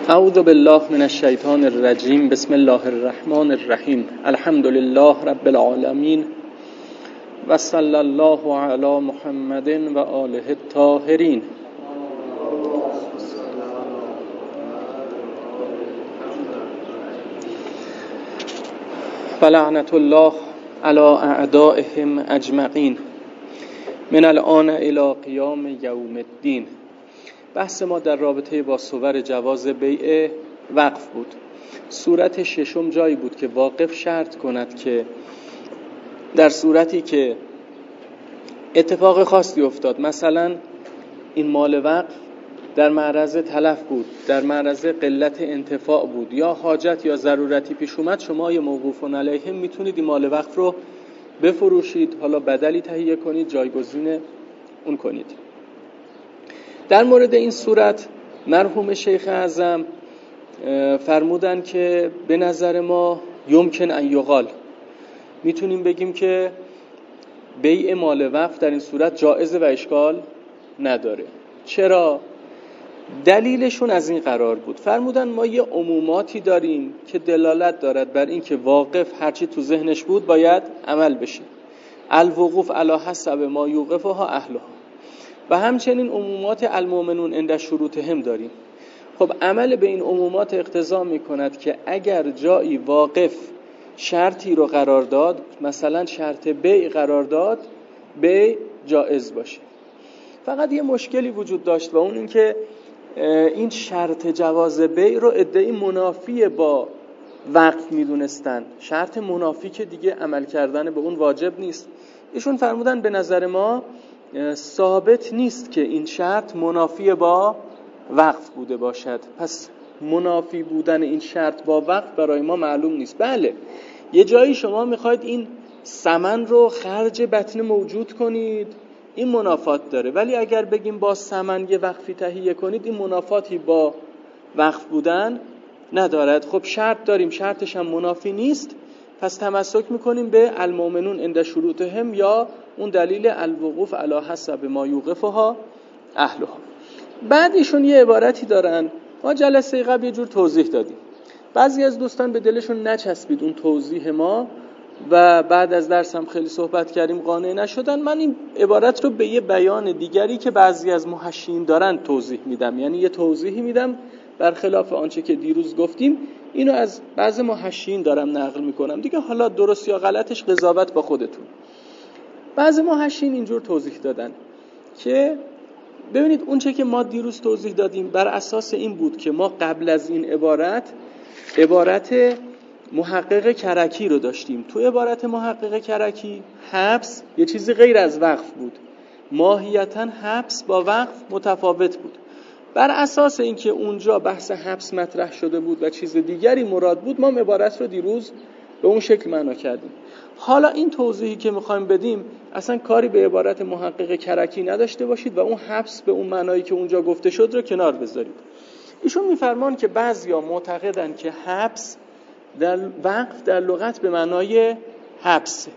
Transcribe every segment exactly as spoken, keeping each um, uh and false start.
اعوذ بالله من الشیطان الرجیم. بسم الله الرحمن الرحیم. الحمد لله رب العالمین و صلی الله علی محمد و آله الطاهرین. و لعنت الله علی اعدائهم اجمعین من الان الی قیام یوم الدین. بحث ما در رابطه با صور جواز بیع وقف بود. صورت ششم جایی بود که واقف شرط کند که در صورتی که اتفاق خاصی افتاد، مثلا این مال وقف در معرض تلف بود، در معرض قلت انتفاع بود، یا حاجت یا ضرورتی پیش اومد، شما یه موقوفون علیهم میتونید این مال وقف رو بفروشید، حالا بدلی تهیه کنید، جایگزین اون کنید. در مورد این صورت مرحوم شیخ اعظم فرمودن که به نظر ما یمکن ان یقال، میتونیم بگیم که بیع مال وقف در این صورت جائزه و اشکال نداره. چرا؟ دلیلشون از این قرار بود، فرمودن ما یه عموماتی داریم که دلالت دارد بر این که واقف هرچی تو ذهنش بود باید عمل بشه. الوقوف علی حسب ما یوقفها اهلها. و همچنین عمومات المؤمنون عند شروطهم داریم. خب عمل به این عمومات اقتضا میکند که اگر جایی واقف شرطی رو قرار داد، مثلا شرط بیع قرار داد، بیع جائز باشه. فقط یه مشکلی وجود داشت و اون این که این شرط جواز بیع رو ادعی منافی با وقف میدونستن. شرط منافی که دیگه عمل کردن به اون واجب نیست. ایشون فرمودن به نظر ما ثابت نیست که این شرط منافی با وقف بوده باشد، پس منافی بودن این شرط با وقف برای ما معلوم نیست. بله، یه جایی شما میخواید این ثمن رو خرج بطن موجود کنید، این منافات داره، ولی اگر بگیم با ثمن یه وقفی تهیه کنید، این منافاتی با وقف بودن ندارد. خب شرط داریم، شرطش هم منافی نیست، پس تمسک میکنیم به المؤمنون عند شروطهم یا اون دلیل الوقوف علی حسب ما یوقفها اهلها. بعد ایشون یه عبارتی دارن، ما جلسه قبل یه جور توضیح دادیم، بعضی از دوستان به دلشون نچسبید اون توضیح ما و بعد از درس هم خیلی صحبت کردیم قانع نشدن. من این عبارت رو به یه بیان دیگری که بعضی از محشین دارن توضیح میدم، یعنی یه توضیحی میدم برخلاف آنچه که دیروز گفتیم. اینو از بعضی محشین دارم نقل میکنم دیگه، حالا درست یا غلطش قضاوت با خودتون. بعضی محشین اینجور توضیح دادن که ببینید اون چه که ما دیروز توضیح دادیم بر اساس این بود که ما قبل از این عبارت عبارت محقق کرکی رو داشتیم. تو عبارت محقق کرکی حبس یه چیزی غیر از وقف بود، ماهیتاً حبس با وقف متفاوت بود. بر اساس اینکه اونجا بحث حبس مطرح شده بود و چیز دیگری مراد بود، ما عبارت رو دیروز به اون شکل معنا کردیم. حالا این توضیحی که میخوایم بدیم اصلا کاری به عبارت محقق کرکی نداشته باشید و اون حبس به اون معنایی که اونجا گفته شد رو کنار بذارید. ایشون میفرمان که بعضیا معتقدن که حبس در وقف در لغت به معنای حبس.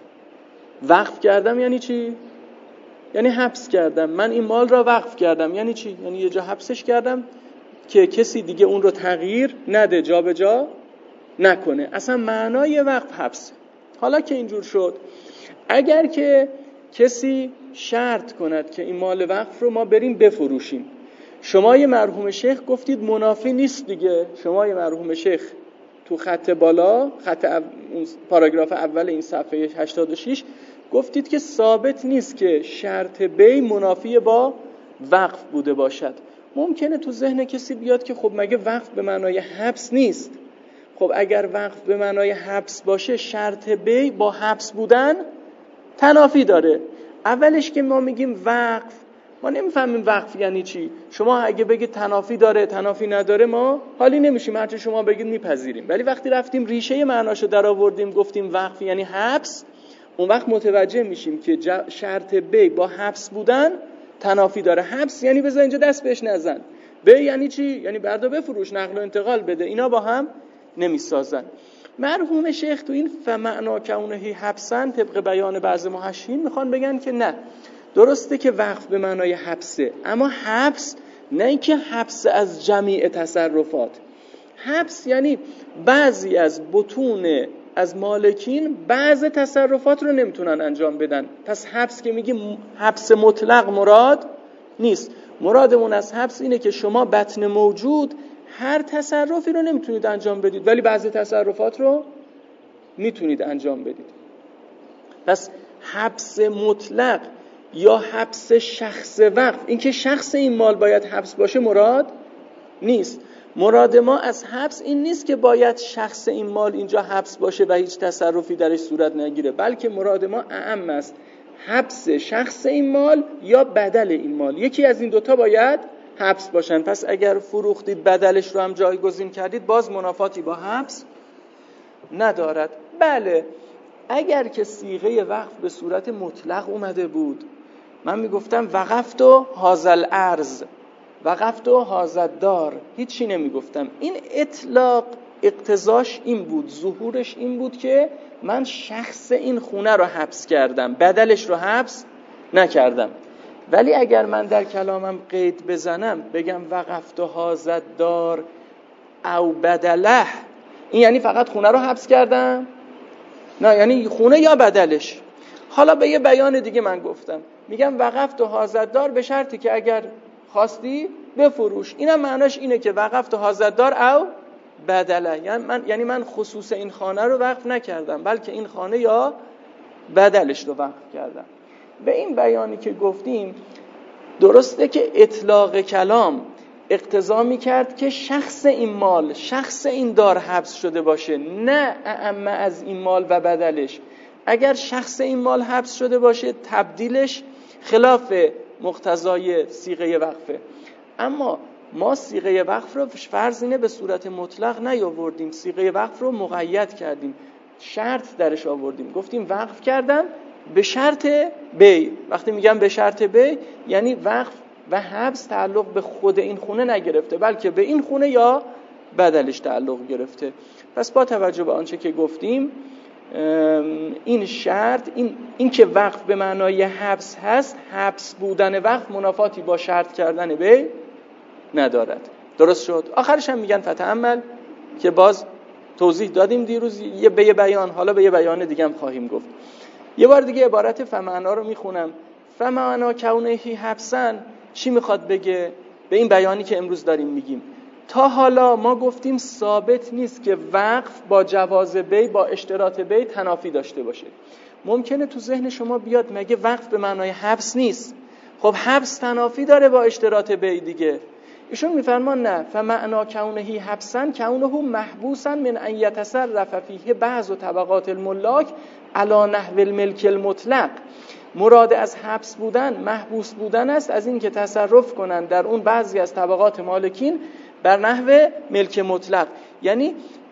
وقف کردم یعنی چی؟ یعنی حبس کردم. من این مال را وقف کردم یعنی چی؟ یعنی یه جا حبسش کردم که کسی دیگه اون رو تغییر نده، جا به جا نکنه. اصلا معنای وقف حبس. حالا که اینجور شد، اگر که کسی شرط کند که این مال وقف رو ما بریم بفروشیم، شما یه مرحوم شیخ گفتید منافی نیست دیگه. شما یه مرحوم شیخ تو خط بالا، خط او... پاراگراف اول این صفحه هشتاد و شش گفتید که ثابت نیست که شرط بیع منافی با وقف بوده باشد. ممکنه تو ذهن کسی بیاد که خب مگه وقف به معنای حبس نیست؟ خب اگر وقف به معنای حبس باشه، شرط بیع با حبس بودن تنافی داره. اولش که ما میگیم وقف، ما نمیفهمیم وقف یعنی چی. شما اگه بگید تنافی داره، تنافی نداره، ما حالی نمیشیم، هرچی شما بگید میپذیریم. ولی وقتی رفتیم ریشه معناشو در آوردیم، گفتیم وقف یعنی حبس، اون وقت متوجه میشیم که شرط بیع با حبس بودن تنافی داره. حبس یعنی بذار اینجا دست بهش نزن. بیع یعنی چی؟ یعنی بردا بفروش، نقل و انتقال بده. اینا با هم نمیسازن. مرحوم شیخ تو این فمعنا کونه حبسن طبق بیان بعض محشین میخوان بگن که نه، درسته که وقف به معنای حبسه، اما حبس نه اینکه حبس از جمیع تصرفات، حبس یعنی بعضی از بطون از مالکین بعض تصرفات رو نمیتونن انجام بدن. پس حبس که میگیم حبس مطلق مراد نیست. مرادمون از حبس اینه که شما بطن موجود هر تصرفی رو نمیتونید انجام بدید ولی بعضی تصرفات رو میتونید انجام بدید. پس حبس مطلق یا حبس شخص وقف، اینکه شخص این مال باید حبس باشه مراد نیست. مراد ما از حبس این نیست که باید شخص این مال اینجا حبس باشه و هیچ تصرفی درش صورت نگیره، بلکه مراد ما اعم است. حبس شخص این مال یا بدل این مال، یکی از این دوتا باید حبس باشن. پس اگر فروختید بدلش رو هم جایگزین کردید باز منافاتی با حبس ندارد. بله اگر که صیغه وقف به صورت مطلق اومده بود، من میگفتم وقفت و هازل ارز، وقفت و هازل دار، هیچی نمیگفتم. این اطلاق اقتضاش این بود، ظهورش این بود که من شخص این خونه رو حبس کردم، بدلش رو حبس نکردم. ولی اگر من در کلامم قید بزنم بگم وقفت و هازل دار او بدله، این یعنی فقط خونه رو حبس کردم؟ نه، یعنی خونه یا بدلش. حالا به یه بیان دیگه من گفتم، میگم وقفت و هازل دار به شرطی که اگر خواستی بفروش. اینم معناش اینه که وقفت و هازل دار او بدله، یعنی من یعنی من خصوص این خانه رو وقف نکردم بلکه این خانه یا بدلش رو وقف کردم. به این بیانی که گفتیم درسته که اطلاق کلام اقتضا میکرد که شخص این مال، شخص این دار حبس شده باشه، نه اعم از این مال و بدلش. اگر شخص این مال حبس شده باشه تبدیلش خلاف مقتضای صیغه وقفه. اما ما صیغه وقف رو فرض اینه به صورت مطلق نیاوردیم، صیغه وقف رو مقید کردیم، شرط درش آوردیم، گفتیم وقف کردم به شرط بی. وقتی میگم به شرط بی یعنی وقف و حبس تعلق به خود این خونه نگرفته بلکه به این خونه یا بدلش تعلق گرفته. پس با توجه به آنچه که گفتیم این شرط، این, این که وقف به معنای حبس هست، حبس بودن وقف منافاتی با شرط کردن بی ندارد. درست شد؟ آخرش هم میگن فتأمل که باز توضیح دادیم دیروز یه به یه بیان، حالا به یه بیان دیگه هم خواهیم گفت. یه بار دیگه عبارت فمعنا رو میخونم. فمعنا کونهی حبسن چی میخواد بگه؟ به این بیانی که امروز داریم میگیم تا حالا ما گفتیم ثابت نیست که وقف با جواز بی، با اشتراط بی تنافی داشته باشه. ممکنه تو ذهن شما بیاد مگه وقف به معنای حبس نیست؟ خب حبس تنافی داره با اشتراط بی دیگه. ایشون میفرمان نه، فمعنا کونهی حبسن کونه محبوسن من ان یتصرف فیه بعض طبقات الملاک علی نحو الملک المطلق. مراد از حبس بودن محبوس بودن است از این که تصرف کنن در اون بعضی از طبقات مالکین بر نحو ملک مطلق. یعنی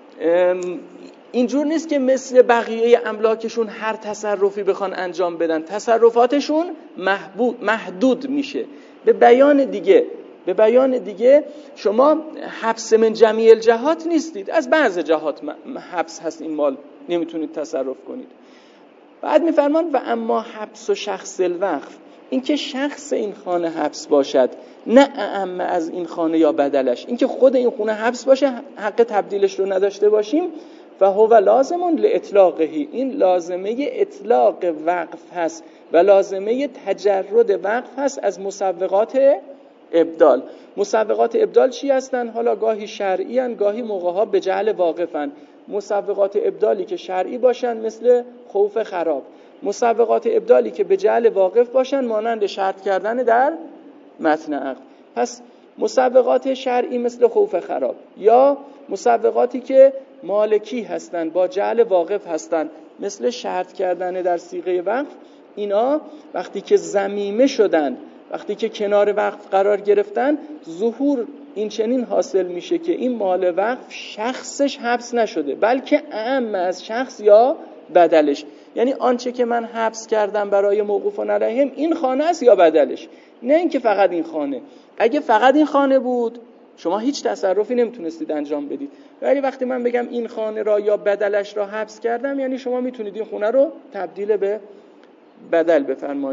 اینجور نیست که مثل بقیه املاکشون هر تصرفی بخوان انجام بدن، تصرفاتشون محدود میشه. به بیان دیگه به بیان دیگه شما حبس من جمیع الجهات نیستید، از بعض جهات حبس هست این مال نمیتونید تصرف کنید. بعد میفرمان و اما حبس و شخص الوقف، این که شخص این خانه حبس باشد نه اعم از این خانه یا بدلش، این که خود این خونه حبس باشه حق تبدیلش رو نداشته باشیم. و هو لازمون لاطلاقه، این لازمه اطلاق وقف هست و لازمه تجرد وقف هست از مسوقات ابدال. مسوقات ابدال چی هستن؟ حالا گاهی شرعی هن، گاهی موقعها به جعل واقفن. مسوقات ابدالی که شرعی باشن مثل خوف خراب، مسوقات ابدالی که به جعل واقف باشن مانند شرط کردن در متن عقد. پس مسوقات شرعی مثل خوف خراب یا مسوقاتی که مالکی هستن با جعل واقف هستن مثل شرط کردن در صیغه وقف، اینا وقتی که ضمیمه شدن، وقتی که کنار وقف قرار گرفتن، ظهور این چنین حاصل میشه که این مال وقف شخصش حبس نشده بلکه اعم از شخص یا بدلش. یعنی آنچه که من حبس کردم برای موقوفان علیهم این خانه است یا بدلش، نه اینکه فقط این خانه. اگه فقط این خانه بود شما هیچ تصرفی نمیتونستید انجام بدید، ولی وقتی من بگم این خانه را یا بدلش را حبس کردم یعنی شما میتونید این خونه رو تبدیل به بدل بفرمایید.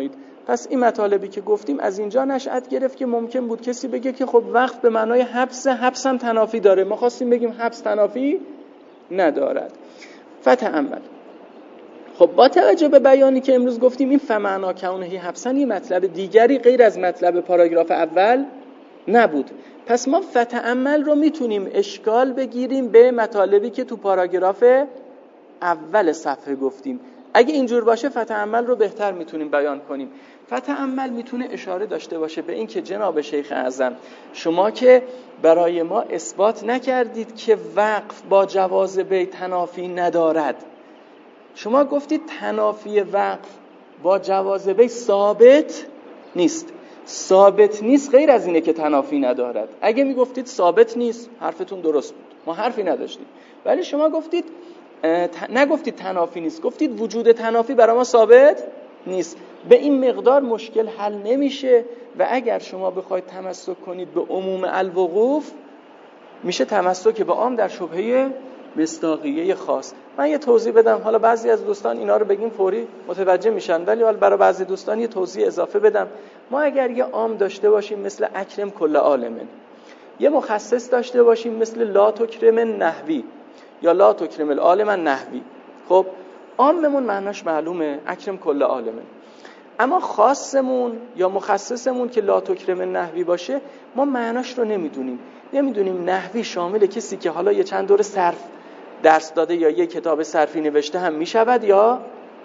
پس این مطالبی که گفتیم از اینجا نشأت گرفت که ممکن بود کسی بگه که خب وقف به معنای حبس، حبس هم تنافی داره. ما خواستیم بگیم حبس تنافی ندارد. فتأمل. خب با توجه به بیانی که امروز گفتیم این فمعنا کونه حبسن یه مطلب دیگری غیر از مطلب پاراگراف اول نبود. پس ما فتأمل رو میتونیم اشکال بگیریم به مطالبی که تو پاراگراف اول صفحه گفتیم. اگه اینجور باشه فتأمل رو بهتر میتونیم بیان کنیم. فتأمل میتونه اشاره داشته باشه به این که جناب شیخ اعظم شما که برای ما اثبات نکردید که وقف با جواز بیع تنافی ندارد. شما گفتید تنافی وقف با جواز بیع ثابت نیست. ثابت نیست غیر از اینه که تنافی ندارد. اگه میگفتید ثابت نیست حرفتون درست بود، ما حرفی نداشتیم. ولی شما گفتید نگفتید تنافی نیست، گفتید وجود تنافی برای ما ثابت نیست. به این مقدار مشکل حل نمیشه و اگر شما بخواید تمسک کنید به عموم الوقوف میشه تمسک به عام در شبهه مصداقیه خاص. من یه توضیح بدم، حالا بعضی از دوستان اینا رو بگیم فوری متوجه میشن، ولی حالا برای بعضی دوستان یه توضیح اضافه بدم. ما اگر یه عام داشته باشیم مثل اکرم کل عالمن، یه مخصص داشته باشیم مثل لا تکرم نحوی یا لا تکرم العالم نحوی، خب عاممون معناش معلومه اکرم کل عالمن، اما خاصمون یا مخصصمون که لا تکرم نحوی باشه ما معناش رو نمیدونیم. نمیدونیم نحوی شامل کسی که حالا یه چند دور صرف درس داده یا یه کتاب صرفی نوشته هم میشود یا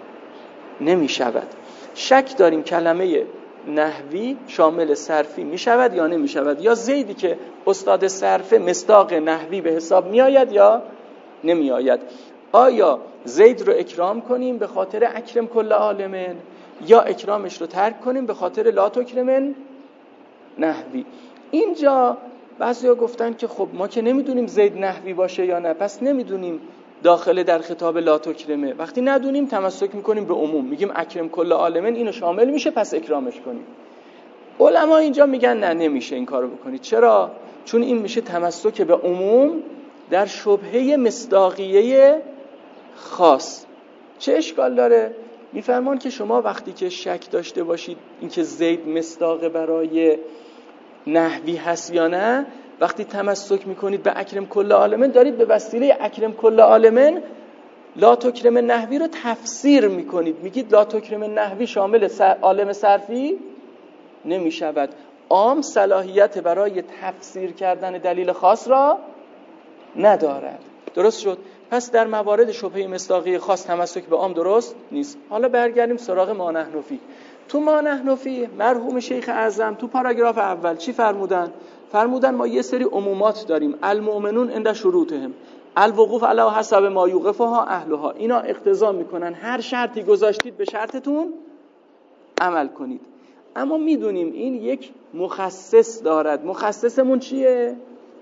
نمیشود. شک داریم کلمه نحوی شامل صرفی میشود یا نمیشود، یا زیدی که استاد صرفه مصداق نحوی به حساب میآید یا نمیآید. آیا زید رو اکرام کنیم به خاطر اکرم کل عالمن یا اکرامش رو ترک کنیم به خاطر لا تکرمن نحوی؟ اینجا بعضیا گفتن که خب ما که نمیدونیم زید نحوی باشه یا نه، پس نمیدونیم داخل در خطاب لا تکرمه. وقتی ندونیم تمسک میکنیم به عموم، میگیم اکرم کل عالمن اینو شامل میشه پس اکرامش کنیم. علما اینجا میگن نه نمیشه این کارو بکنید. چرا؟ چون این میشه تمسک به عموم در شبهه مصداقیه خاص. چه اشکال داره؟ میفرمان که شما وقتی که شک داشته باشید اینکه زید مصداق برای نحوی هست یا نه، وقتی تمسک میکنید به اکرم کل عالمن دارید به وسیله اکرم کل عالمن لا تکرم نحوی رو تفسیر میکنید. میگید لا تکرم نحوی شامل سر عالم صرفی نمیشود. عام صلاحیت برای تفسیر کردن دلیل خاص را ندارد. درست شد؟ پس در موارد شبهه مصداقی خاص تمسک به عام درست نیست. حالا برگردیم سراغ ما نحن فیه. تو ما نحن فیه مرحوم شیخ اعظم تو پاراگراف اول چی فرمودن؟ فرمودن ما یه سری عمومات داریم، المؤمنون عند شروطهم، الوقوف علی حسب ما یوقفها اهلها. اینا اقتضا میکنن هر شرطی گذاشتید به شرطتون عمل کنید. اما میدونیم این یک مخصص دارد. مخصصمون چیه؟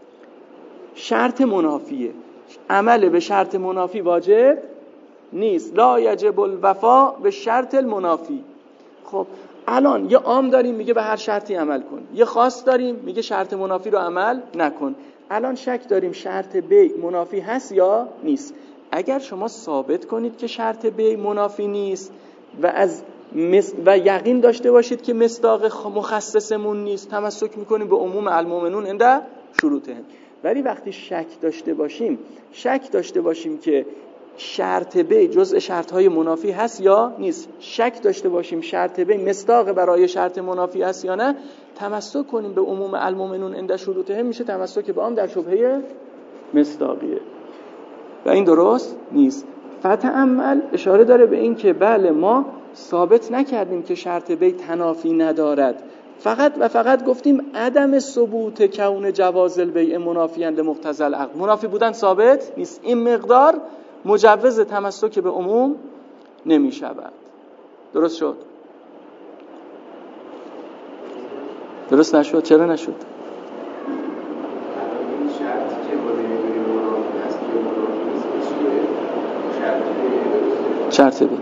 شرط منافیه. عمل به شرط منافی واجب نیست. لا یجب الوفا به شرط المنافی. خب الان یه عام داریم میگه به هر شرطی عمل کن، یه خاص داریم میگه شرط منافی رو عمل نکن. الان شک داریم شرط بیع منافی هست یا نیست. اگر شما ثابت کنید که شرط بیع منافی نیست و از مس... و یقین داشته باشید که مصداق مخصصمون نیست، تمسک میکنیم به عموم المؤمنون عند شروطهم. ولی وقتی شک داشته باشیم شک داشته باشیم که شرط بیع جزء شرط‌های منافی هست یا نیست، شک داشته باشیم شرط بیع مصداق برای شرط منافی هست یا نه، تمسک کنیم به عموم المؤمنون عند شروطهم، میشه تمسک به عام در شبهه مصداقیه و این درست نیست. فتأمل اشاره داره به این که بله ما ثابت نکردیم که شرط بیع تنافی ندارد، فقط و فقط گفتیم عدم ثبوت کون جواز البیع منافیاً لمقتضی العقد، منافی بودن ثابت نیست. این مقدار مجوز تمسک به عموم نمی شود. درست شد؟ درست نشد؟ چرا نشد؟ شرط بیع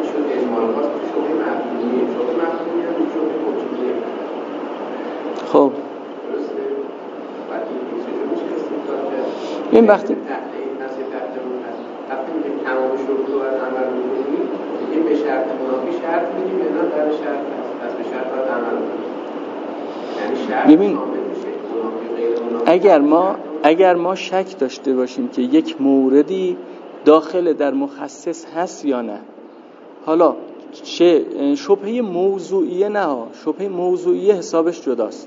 این شد اجمال خاص تو شبه مفهومیه، شبه مفهومیه هم شبه موجودیه. خب درسته؟ بعد این چجور میشه استفاده کرد؟ این وقتی تحت این هست یه تحت اون هست. وقتی میگیم تمام شروط رو باید عمل بکنیم، میگیم به شرط منافی شرط میدیم یا نه در شرط هست. پس به شرط باید عمل بکنیم. یعنی شرط ببین شامل میشه منافی غیر منافی. اگر ما اگر ما شک داشته باشیم که یک موردی داخل در مخصص هست یا نه، حالا چه شبهه موضوعیه نه، شبهه موضوعیه حسابش جداست.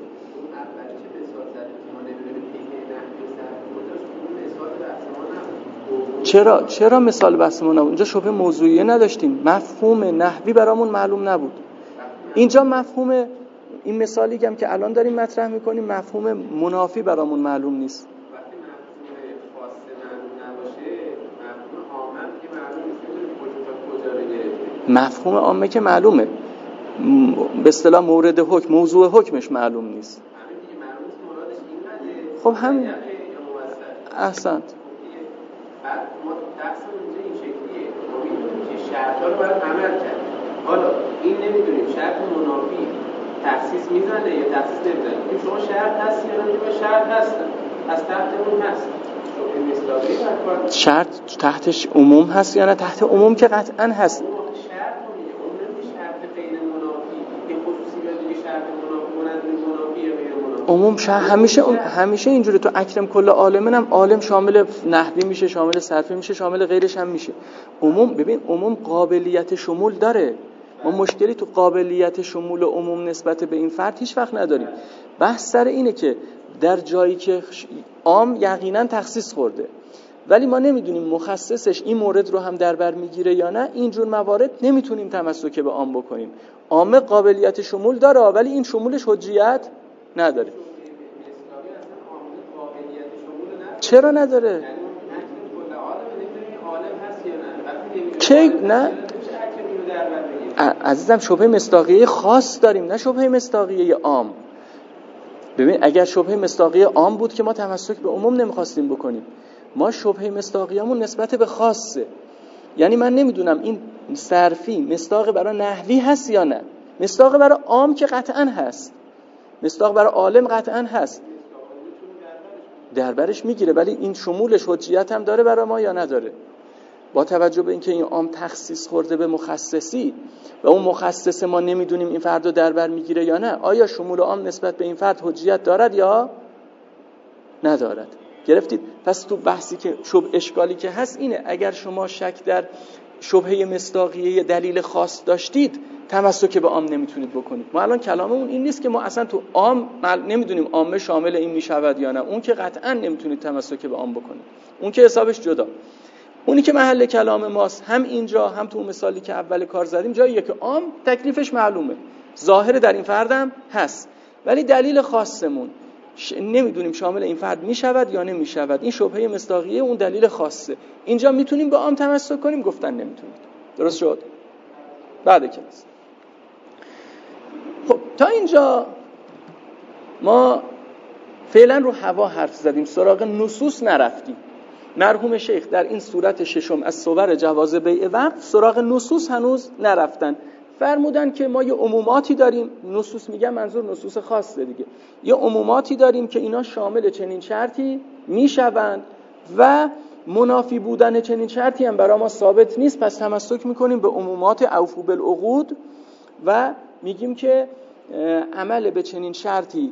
چرا چرا مثال بحث ما نبود؟ اینجا شبهه موضوعیه نداشتیم، مفهوم نحوی برامون معلوم نبود. اینجا مفهوم این مثالی که هم که الان داریم مطرح میکنیم مفهوم منافی برامون معلوم نیست. وقتی مفهوم خاص معلوم نباشه، مفهوم عامه که معلوم نیست کجا رو گرفته. مفهوم عامه که معلومه، به اصطلاح مورد حکم موضوع حکمش معلوم نیست. همین دیگه معلوم نیست مرادش اینقدره. خب همین احسنت. بعد ما بحثمون اینجا این شکلیه، ما میدونیم که شرط‌ها رو باید عمل کرد. حالا این نمیدونیم شرط منافی تخصیص میزنه یا تخصیص نمیزنه. این شما شرط هست یا نمیدونیم شرط هستن، از تحت اون هست. شما مصداقی فرق شرط تحتش عموم هست یا نه؟ تحت عموم که قطعا هست. شرط میگه اون نمیشه شرط غیر منافی، این خصوصی بده شرط منافی مانند منافی یا غیر منافی. عموم شرط همیشه همیشه اینجوری. تو اکرم کل عالمین هم عالم شامل نحوی میشه، شامل صرفی میشه، شامل غیرش هم میشه. عموم ببین عموم قابلیت شمول داره. ما مشکلی تو قابلیت شمول عموم نسبت به این فرد هیچ وقت نداریم. بحث سر اینه که در جایی که عام یقینا تخصیص خورده ولی ما نمیدونیم مخصصش این مورد رو هم در بر میگیره یا نه، اینجور موارد نمیتونیم تمسک به عام بکنیم. عام قابلیت شمول داره ولی این شمولش حجیت نداره. چرا نداره؟ چه نه؟ عزیزم شبهه مصداقیه خاص داریم نه شبهه مصداقیه عام. ببین اگر شبهه مصداقیه عام بود که ما تمسک به عموم نمیخواستیم بکنیم. ما شبهه مصداقیه‌مون نسبت به خاصه. یعنی من نمیدونم این صرفی مصداق برای نحوی هست یا نه. مصداق برای عام که قطعاً هست. مصداق برای عالم قطعاً هست. دربرش میگیره ولی این شمولش حجیت هم داره برای ما یا نداره؟ با توجه به اینکه این عام تخصیص خورده به مخصصی و اون مخصص ما نمیدونیم این فرد رو دربر میگیره یا نه، آیا شمول عام نسبت به این فرد حجیت دارد یا ندارد؟ گرفتید؟ پس تو بحثی که شبه اشکالی که هست اینه، اگر شما شک در شبهه مصداقیه دلیل خاص داشتید تمسک به عام نمیتونید بکنید. ما الان کلاممون این نیست که ما اصلا تو عام نمیدونیم عامه شامل این میشود یا نه، اون که قطعا نمیتونید تمسک به عام بکنید، اون که حسابش جدا. اونی که محل کلام ماست هم اینجا هم تو مثالی که اول کار زدیم جاییه که عام تکلیفش معلومه، ظاهر در این فردم هست ولی دلیل خاصمون ش... نمیدونیم شامل این فرد میشود یا نمیشود. این شبهه مصداقیه اون دلیل خاصه. اینجا میتونیم به عام تمسک کنیم، گفتن نمیتونید. درست شد؟ بعد کلاس. خب تا اینجا ما فعلا رو هوا حرف زدیم، سراغ نصوص نرفتیم. مرحوم شیخ در این صورت ششم از صور جواز بیع وقف سراغ نصوص هنوز نرفتن. فرمودن که ما یه عموماتی داریم، نصوص میگم منظور نصوص خاصه دیگه، یه عموماتی داریم که اینا شامل چنین شرطی میشوند و منافی بودن چنین شرطی هم برای ما ثابت نیست، پس تمسک میکنیم به عمومات اوفوا بالعقود و میگیم که عمل به چنین شرطی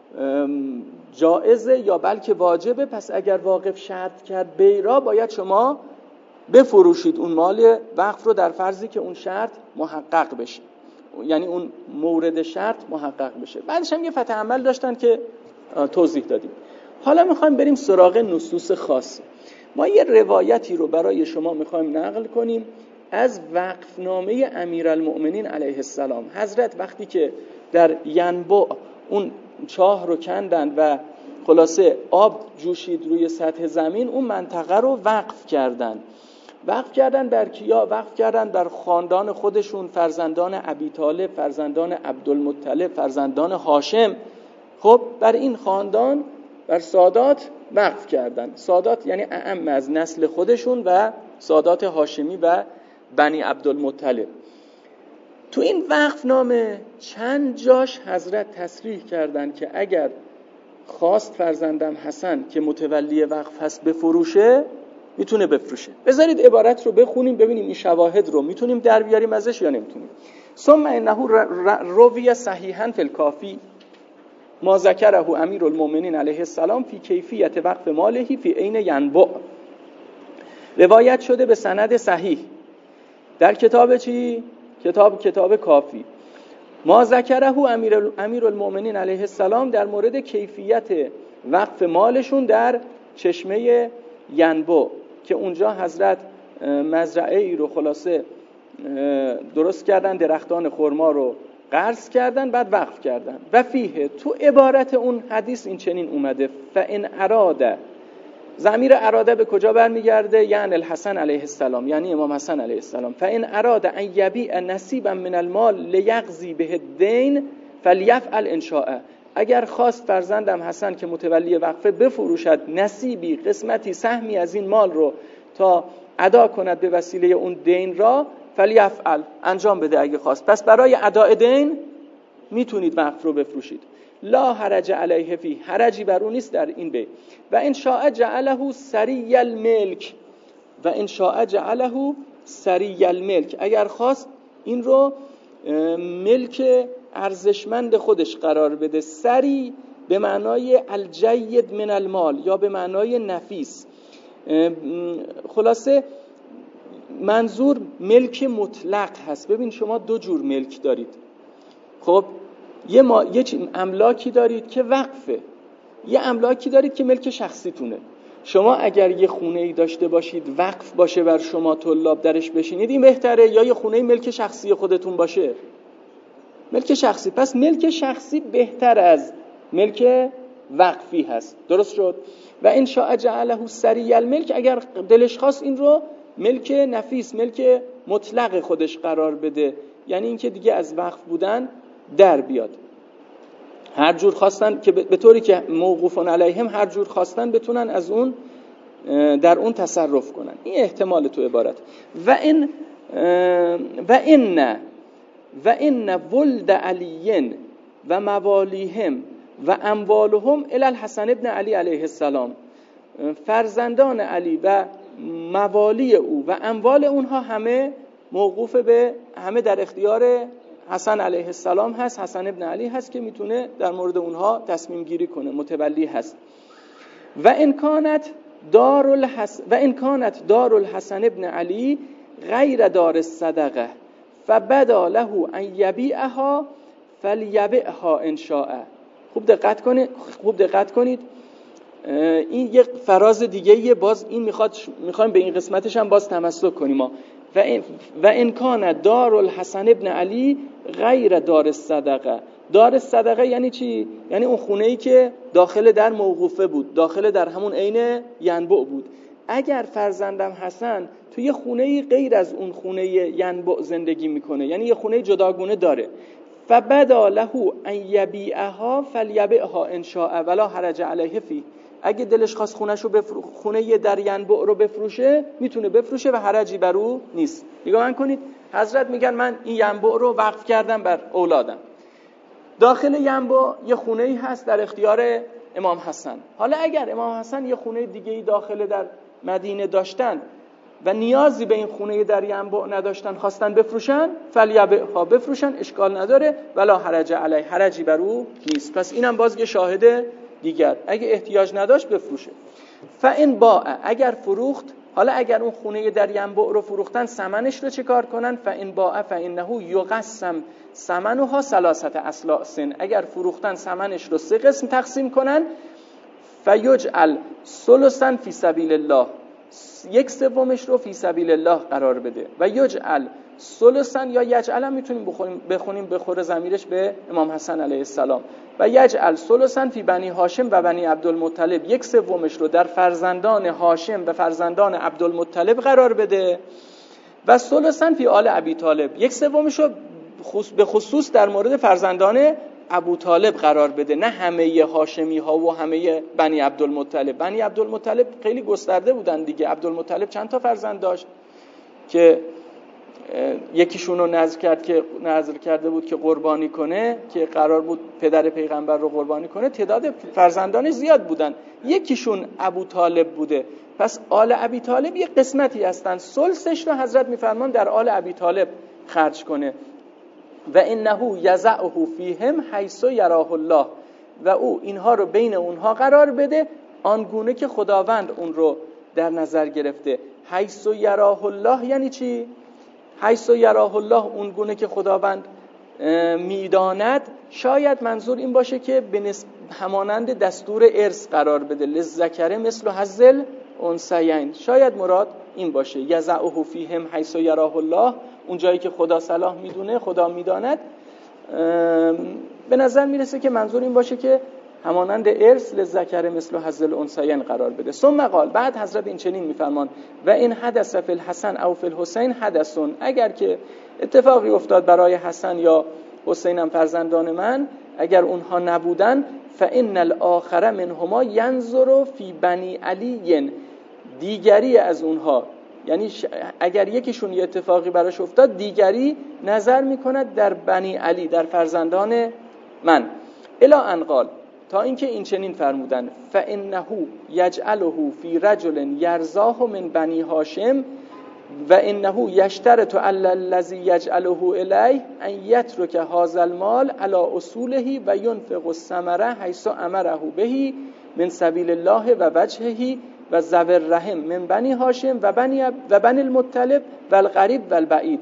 جائزه یا بلکه واجبه، پس اگر واقف شرط کرد بیرا باید شما بفروشید اون مال وقف رو در فرضی که اون شرط محقق بشه، یعنی اون مورد شرط محقق بشه. بعدش هم یه فتح عمل داشتن که توضیح دادیم. حالا میخوایم بریم سراغ نصوص خاص. ما یه روایتی رو برای شما میخوایم نقل کنیم از وقفنامه امیرالمؤمنین علیه السلام. حضرت وقتی که در ینبع اون چاه رو کندند و خلاصه آب جوشید روی سطح زمین، اون منطقه رو وقف کردند. وقف کردن بر کیا؟ وقف کردن بر خاندان خودشون، فرزندان ابی طالب، فرزندان عبدالمطلب، فرزندان هاشم. خب بر این خاندان، بر سادات وقف کردن. سادات یعنی اعم از نسل خودشون و سادات هاشمی و بنی عبدالمطلب. تو این وقف نامه چند جاش حضرت تصریح کردن که اگر خواست فرزندم حسن که متولی وقف هست بفروشه، میتونه بفروشه. بذارید عبارت رو بخونیم ببینیم این شواهد رو میتونیم در بیاریم ازش یا نمیتونیم. ثم انه روی صحیحا فی الکافی ما ذکره امیرالمومنین علیه السلام فی کیفیت وقف ماله فی عین ینبع. روایت شده به سند صحیح در کتاب چی؟ کتاب کتاب کافی. ما ذکره امیر امیرالمومنین علیه السلام در مورد کیفیت وقف مالشون در چشمه ینبع که اونجا حضرت مزرعه ای رو خلاصه درست کردن، درختان خرما رو قرض کردن بعد وقف کردن. و فیه تو عبارت اون حدیث این چنین اومده فان اراده، ضمیر اراده به کجا برمیگرده؟ یعنی الحسن علیه السلام، یعنی امام حسن علیه السلام. فان اراده ان یبیع نصیبا من المال لیقضی به الدین فلیفعل ان شاء. اگر خواست فرزندم حسن که متولی وقفه بفروشد نصیبی، قسمتی، سهمی از این مال رو تا ادا کند به وسیله اون دین را، فلیفعل، انجام بده اگه خواست. پس برای اداء دین میتونید وقف رو بفروشید. لا حرج علیه فی، حرجی بر اون نیست در این بیع. و ان شاء جعله سری الملک، و ان شاء جعله سری الملک، اگر خواست این رو ملک ارزشمند خودش قرار بده. سری به معنای الجید من المال یا به معنای نفیس. خلاصه منظور ملک مطلق هست. ببین شما دو جور ملک دارید. خب یه, ما... یه املاکی دارید که وقفه، یه املاکی دارید که ملک شخصی تونه. شما اگر یه خونه‌ای داشته باشید وقف باشه بر شما طلاب درش بشینید، این بهتره یا یه خونه ملک شخصی خودتون باشه؟ ملک شخصی. پس ملک شخصی بهتر از ملک وقفی هست. درست شد؟ و ان شاء جعله سری الملک، اگر دلش خواست این رو ملک نفیس، ملک مطلق خودش قرار بده، یعنی اینکه دیگه از وقف بودن در بیاد. هر جور خواستن که به طوری که موقوفون علیهم هر جور خواستن بتونن از اون در اون تصرف کنن. این احتمال تو عبارت. و این و این و این ولد علیین و موالیهم و اموالهم الی الحسن ابن علی علیه السلام، فرزندان علی و موالی او و اموال اونها همه موقوف به، همه در اختیار حسن علیه السلام هست. حسن ابن علی هست که میتونه در مورد اونها تصمیم گیری کنه، متولی هست. و ان کانت دار الحسن و ان کانت دار الحسن ابن علی غیر دار الصدقه فبدا له ان یبیعها فلیبیعها ان شاء. خوب دقت کنید، خوب دقت کنید. این یک فراز دیگه یه، باز این میخواد میخوایم به این قسمتش هم باز تمسک کنیم ما. و این و ان کان دار الحسن ابن علی غیر دار الصدقه. دار الصدقه یعنی چی؟ یعنی اون خونه‌ای که داخل در موقوفه بود، داخل در همون عین ینبع بود. اگر فرزندم حسن تو یه خونه‌ای غیر از اون خونه ینبع زندگی میکنه، یعنی یه خونه جداگونه داره، فبدا له ان یبیعها فلیبیعها ان شاء ولا حرج علیه فی، اگه دلش خواست خونه‌شو بفرو... خونه در ینبع رو بفروشه میتونه بفروشه و حرجی بر او نیست. نگاه کنید، حضرت میگن من این ینبع رو وقف کردم بر اولادم. داخل ینبع یه خونه‌ای هست در اختیار امام حسن. حالا اگر امام حسن یه خونه دیگه‌ای داخل در مدینه داشتن و نیازی به این خونه در ینبع نداشتن، خواستن بفروشن، فلیبیعها، بفروشن، اشکال نداره، ولا حرج علی، حرجی بر او نیست. پس اینم باز یه شاهد دیگر، اگه احتیاج نداشت بفروشه. فان باع، اگر فروخت، حالا اگر اون خونه در ینبع رو فروختن ثمنش رو چه کار کنن؟ فان باع فانه یقسم ثمنها ثلاثه اصلاص، اگر فروختن ثمنش رو سه قسم تقسیم کنن، فیجعل ثلثا فی سبیل الله، یک سومش رو فی سبیل الله قرار بده، و یجعل ثلثا یا یجعل هم میتونیم بخونیم بخونیم بخوره ضمیرش به امام حسن علیه السلام، و یجعل ثلثا فی بنی هاشم و بنی عبدالمطلب، یک سومش رو در فرزندان هاشم و فرزندان عبدالمطلب قرار بده، و ثلثا فی آل ابی طالب، یک سومش رو به خصوص در مورد فرزندان ابو طالب قرار بده، نه همه هاشمی ها و همه بنی عبدالمطلب. بنی عبدالمطلب خیلی گسترده بودن دیگه. عبدالمطلب چند تا فرزند داشت که یکیشون رو نذر کرد که نذر کرده بود که قربانی کنه، که قرار بود پدر پیغمبر رو قربانی کنه، تعداد فرزندانش زیاد بودن، یکیشون ابو طالب بوده. پس آل ابی طالب یک قسمتی هستن، ثلثش رو حضرت میفرمان در آل ابی طالب خرج کنه. و انه یضعه فیهم حیث یراه الله، و او اینها رو بین اونها قرار بده آنگونه که خداوند اون رو در نظر گرفته. حیث یراه الله یعنی چی؟ حیث یراه الله اونگونه که خداوند میداند، شاید منظور این باشه که به نسبت همانند دستور ارث قرار بده، للذکر مثل حظ الانثیین، شاید مراد این باشه. یضعه فیهم حیث یراه الله، اون جایی که خدا صلاح میدونه، خدا میداند. به نظر میرسه که منظور این باشه که همانند ارث للذکر مثل حظ الانثیین قرار بده. ثم قال، بعد حضرت این چنین میفرمان و این حدث فی الحسن او فی الحسین حدثون، اگر که اتفاقی افتاد برای حسن یا حسین هم فرزندان من، اگر اونها نبودن، فان الاخر منهما ینظر فی بنی علی، دیگری از اونها، یعنی اگر یکیشون یه اتفاقی براش افتاد، دیگری نظر میکند در بنی علی، در فرزندان من. الی ان قال، تا اینکه این چنین فرمودن فانه یجعله فی رجل یرزاه من بنی هاشم و انه یشترط علی الذی یجعله الیه ان یترک هذا المال علی اصوله و ینفق الثمره حیث امره به من سبیل الله و وجهه و ذوی الرحم من بنی هاشم و بنی و بنی المطلب و القریب و البعید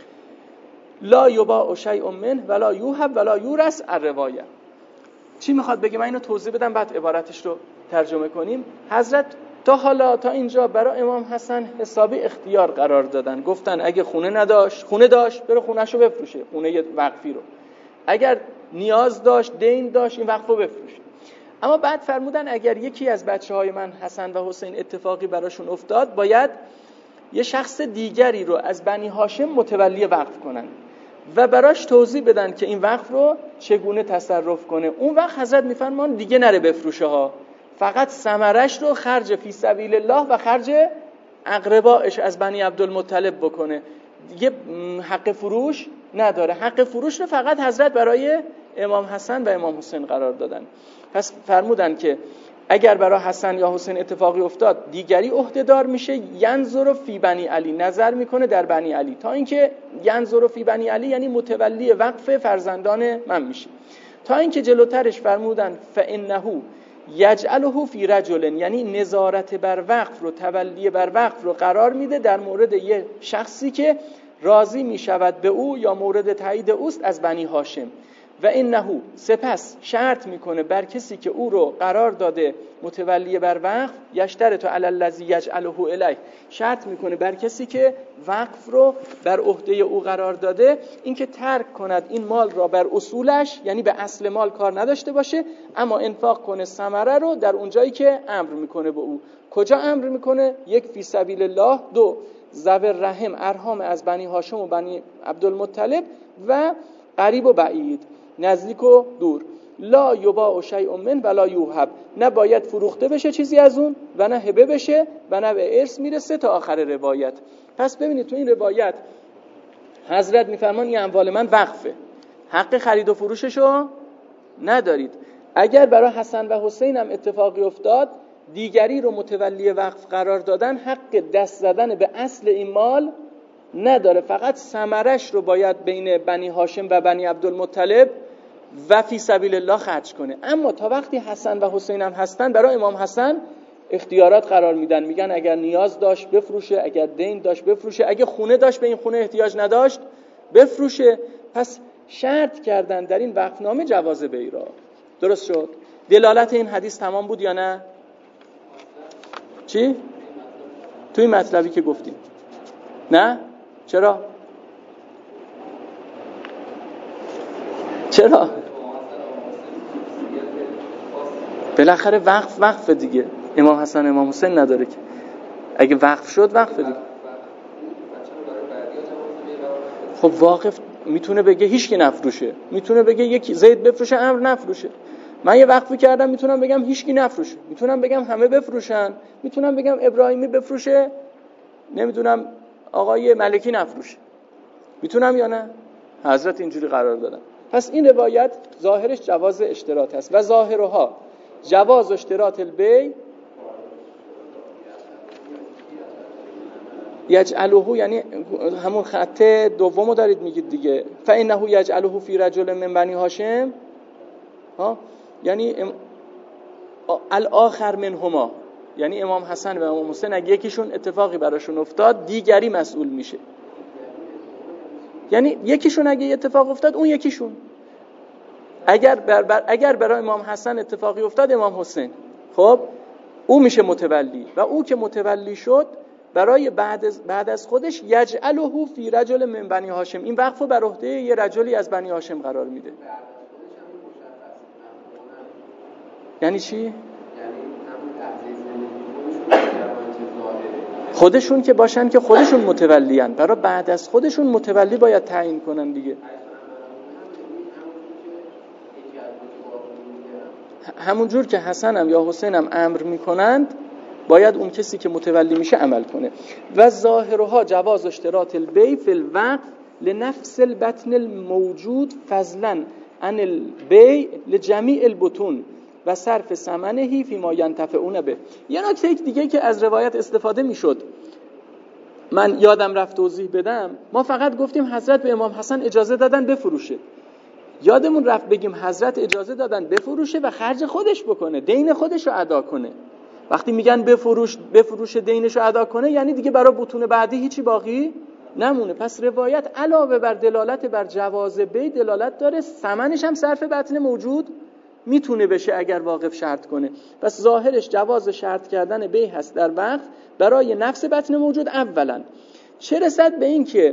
لا یباع شیء منه ولا یوهب ولا یورث. الروایه چی میخواد بگه؟ من اینو توضیح بدم بعد عبارتش رو ترجمه کنیم. حضرت تا حالا تا اینجا برای امام حسن حسابی اختیار قرار دادن، گفتن اگه خونه نداشت، خونه داشت بره خونه‌شو بفروشه، خونه وقفی رو، اگر نیاز داشت، دین داشت، این وقفو بفروشه. اما بعد فرمودن اگر یکی از بچه‌های من حسن و حسین اتفاقی براشون افتاد، باید یه شخص دیگری رو از بنی هاشم متولی وقف کنن و براش توضیح بدن که این وقف رو چگونه تصرف کنه. اون وقت حضرت میفرمان دیگه نره بفروشه ها، فقط ثمرش رو خرج فی سبیل الله و خرج اقربایش از بنی عبدالمطلب بکنه، دیگه حق فروش نداره. حق فروش رو فقط حضرت برای امام حسن و امام حسین قرار دادن. پس فرمودن که اگر برای حسن یا حسین اتفاقی افتاد، دیگری عهده‌دار میشه، ینظر فی بنی علی، نظر میکنه در بنی علی، تا اینکه ینظر فی بنی علی یعنی متولی وقف فرزندان من میشه. تا اینکه جلوترش فرمودن فانه یجعله فی رجل، یعنی نظارت بر وقف رو، تولی بر وقف رو قرار میده در مورد یه شخصی که راضی میشود به او یا مورد تایید اوست از بنی هاشم. و انه، سپس شرط میکنه بر کسی که او رو قرار داده متولی بر وقف، یشترط علی الذی یجعله الیه، شرط میکنه بر کسی که وقف رو بر عهده او قرار داده، اینکه ترک کند این مال را بر اصولش، یعنی به اصل مال کار نداشته باشه، اما انفاق کنه ثمره رو در اونجایی که امر میکنه به او. کجا امر میکنه؟ یک، فی سبیل الله، دو، ذوی الرحم، ارحام از بنی هاشم و بنی عبدالمطلب و قریب و بعید، نزدیک و دور. لا یباع شیء من ولا یوهب، نه باید فروخته بشه چیزی از اون و نه هبه بشه و نه به ارث میرسه تا آخر روایت. پس ببینید تو این روایت حضرت میفرمان این اموال من وقفه، حق خرید و فروششو ندارید. اگر برای حسن و حسین هم اتفاقی افتاد، دیگری رو متولی وقف قرار دادن، حق دست زدن به اصل این مال نداره، فقط ثمرش رو باید بین بنی هاشم و بنی عبدالمطلب و فی سبیل الله خرج کنه. اما تا وقتی حسن و حسین هم هستن، برای امام حسن اختیارات قرار میدن، میگن اگر نیاز داشت بفروشه، اگر دین داشت بفروشه، اگر خونه داشت به این خونه احتیاج نداشت بفروشه. پس شرط کردن در این وقفنامه جواز بیع را. درست شد؟ دلالت این حدیث تمام بود یا نه؟ چی؟ توی مطلبی که گفتیم نه؟ چرا؟ چرا؟ بالاخره وقف وقف دیگه. امام حسن امام حسین نداره که، اگه وقف شد وقف دیگه. خب واقف میتونه بگه هیچ کی نفروشه، میتونه بگه یکی زید بفروشه امر نفروشه. من یه وقفی کردم میتونم بگم هیچ کی نفروشه، میتونم بگم همه بفروشن، میتونم بگم ابراهیمی بفروشه، نمیدونم آقای ملکی نفروشه. میتونم یا نه؟ حضرت اینجوری قرار دادن. پس این روایت ظاهرش جواز اشتراط است و ظاهرها جواز اشتراط البیع یجعلوه، یعنی همون خط دومو دارید میگید دیگه، فانه یجعلوه فی رجل من بنی هاشم، ها، یعنی الاخر منهما، یعنی امام حسن و امام حسین اگه یکیشون اتفاقی براشون افتاد دیگری مسئول میشه. یعنی یکیشون اگه اتفاق افتاد اون یکیشون، اگر بر بر اگر برای امام حسن اتفاقی افتاد امام حسین، خب او میشه متولی و او که متولی شد برای بعد از بعد از خودش یجعله فی رجل من بنی هاشم، این وقفو بر عهده یه رجلی از بنی هاشم قرار میده. یعنی چی؟ خودشون که باشن که خودشون متولیان، برای بعد از خودشون متولی باید تعیین کنن دیگه. همون جور که حسن هم یا حسین هم امر میکنند باید اون کسی که متولی میشه عمل کنه. و ظاهرها جواز اشتراط البیع فی الوقف لنفس البطن الموجود فضلا عن البیع لجمیع البطون و صرف ثمنه فی ما ینتفعون به. یه نکته دیگه که از روایت استفاده میشد من یادم رفت توضیح بدم، ما فقط گفتیم حضرت به امام حسن اجازه دادن بفروشه، یادمون رفت بگیم حضرت اجازه دادن بفروشه و خرج خودش بکنه، دین خودش رو ادا کنه. وقتی میگن بفروش بفروش دینش رو ادا کنه یعنی دیگه برای بطون بعدی هیچی باقی نمونه. پس روایت علاوه بر دلالت بر جواز بیع دلالت داره ثمنش هم صرف بطن موجود میتونه بشه اگر واقف شرط کنه. پس ظاهرش جواز شرط کردن بیع هست در وقت برای نفس بطن موجود اولا. چه رسد به این که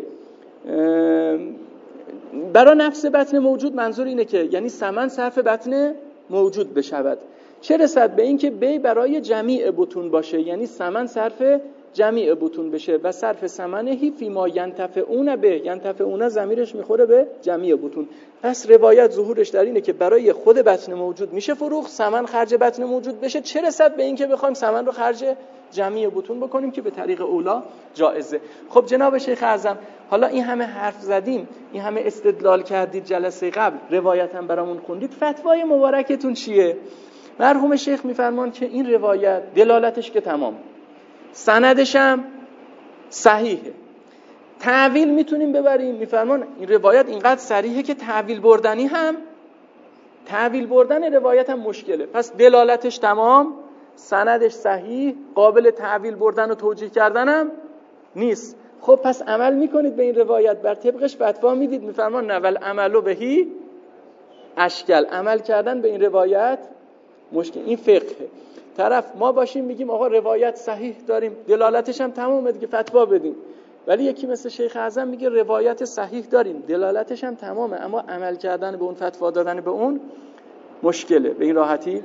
برای نفس بطن موجود منظور اینه که یعنی ثمن صرف بطن موجود بشود. چه رسد به این که بیع برای جمیع بطون باشه، یعنی ثمن صرف جمیع بطون بشه و صرف ثمنهی فی ما ینتفعون به، ینتفعون ضمیرش میخوره به جمیع بطون. پس روایت ظهورش در اینه که برای خود بطن موجود میشه فروخت، ثمن خرج بطن موجود بشه. چه رسد به این که بخوایم ثمن رو خرج جمیع بطون بکنیم که به طریق اولا جائزه. خب جناب شیخ اعظم، حالا این همه حرف زدیم، این همه استدلال کردید جلسه قبل، روایت هم برامون خوندید، فتوای مبارکتون چیه؟ مرحوم شیخ میفرمان که این روایت دلالتش که تمام، سندش هم صحیحه، تعویل میتونیم ببریم. میفرمان این روایت اینقدر صریحه که تعویل بردنی هم، تعویل بردن روایت هم مشکله. پس دلالتش تمام، سندش صحیح، قابل تعویل بردن و توجیه کردن هم نیست. خب پس عمل میکنید به این روایت، بر طبقش فتوا میدید. میفرمان نول عملو بهی اشکل، عمل کردن به این روایت مشکل. این فقهه. طرف ما باشیم میگیم آقا روایت صحیح داریم، دلالتش هم تمامه دیگه، فتوا بدیم. ولی یکی مثل شیخ اعظم میگه روایت صحیح داریم، دلالتش هم تمامه، اما عمل کردن به اون، فتوا دادن به اون مشکله. به این راحتی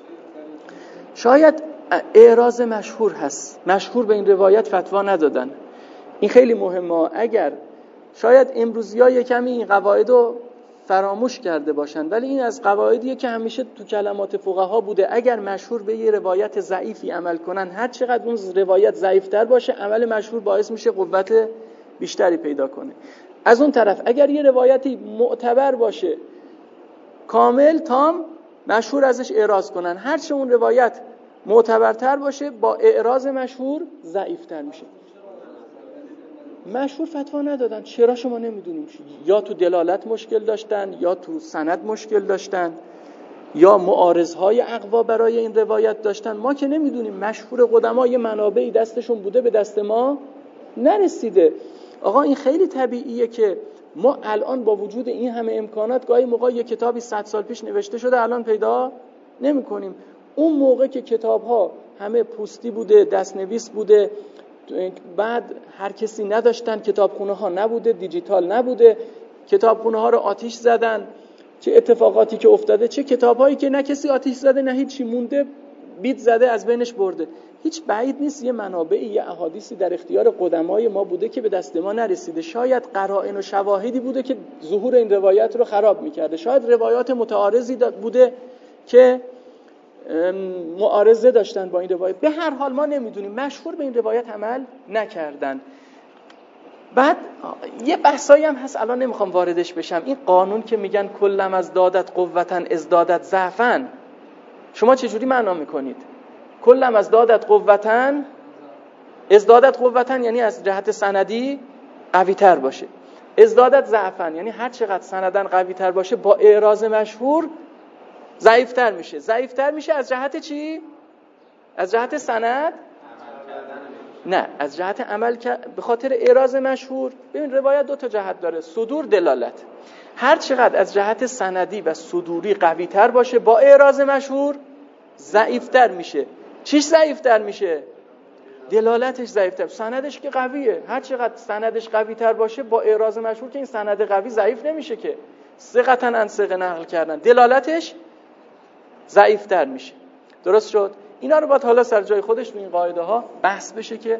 شاید اعراض مشهور هست، مشهور به این روایت فتوا ندادن. این خیلی مهمه. اگر شاید امروزی‌ها یه کمی این قواعدو فراموش کرده باشن، ولی این از قواعدیه که همیشه تو کلمات فقها بوده. اگر مشهور به یه روایت ضعیفی عمل کنن، هر چقدر اون روایت ضعیف‌تر باشه، عمل مشهور باعث میشه قوت بیشتری پیدا کنه. از اون طرف اگر یه روایتی معتبر باشه، کامل تام، مشهور ازش اعراض کنن، هر چه اون روایت معتبرتر باشه با اعراض مشهور ضعیف‌تر میشه. مشهور فتوا ندادن، چرا شما نمیدونیم؟ یا تو دلالت مشکل داشتن، یا تو سند مشکل داشتن، یا معارضهای اقوا برای این روایت داشتن، ما که نمیدونیم. مشهور قدما یه منابعی دستشون بوده، به دست ما نرسیده. آقا این خیلی طبیعیه که ما الان با وجود این همه امکانات گاهی موقع یه کتابی صد سال پیش نوشته شده الان پیدا نمی کنیم. اون موقع که کتاب‌ها همه پوستی بوده، دستنویس بوده، بعد هر کسی نداشتن، کتابخونه ها نبوده، دیجیتال نبوده، کتابخونه ها رو آتیش زدن. چه اتفاقاتی که افتاده، چه کتاب‌هایی که نه کسی آتیش زده نه هیچی مونده، بیت زده از بینش برده. هیچ بعید نیست یه منابعی، یه احادیثی در اختیار قدمای ما بوده که به دست ما نرسیده. شاید قرائن و شواهدی بوده که ظهور این روایت رو خراب می‌کرده. شاید روایات متعارضی بوده که معارضه داشتن با این روایت. به هر حال ما نمیدونیم، مشهور به این روایت عمل نکردن. بعد یه بحثایی هم هست الان نمیخوام واردش بشم. این قانون که میگن کلم از دادت قوتن ازدادت ضعفن، شما چجوری معنا میکنید؟ کلم از دادت قوتن ازدادت قوتن یعنی از جهت سندی قوی تر باشه، ازدادت ضعفن یعنی هر چقدر سندن قوی تر باشه با اعراض مشهور ضعیف تر میشه. ضعیف تر میشه از جهت چی؟ از جهت سند؟ نه، از جهت عمل. به خاطر اعراض مشهور، ببین روایت دو تا جهت داره، صدور، دلالت. هر چقدر از جهت سندی و صدوری قوی تر باشه با اعراض مشهور ضعیف تر میشه. چیش ضعیف تر میشه؟ دلالتش ضعیف تر. سندش که قویه، هر چقدر سندش قوی تر باشه با اعراض مشهور که این سند قوی ضعیف نمیشه که، ثقتن عن ثقه نقل کردن، دلالتش ضعیف تر میشه. درست شد؟ اینا رو باید حالا سر جای خودش تو این قاعده ها بحث بشه که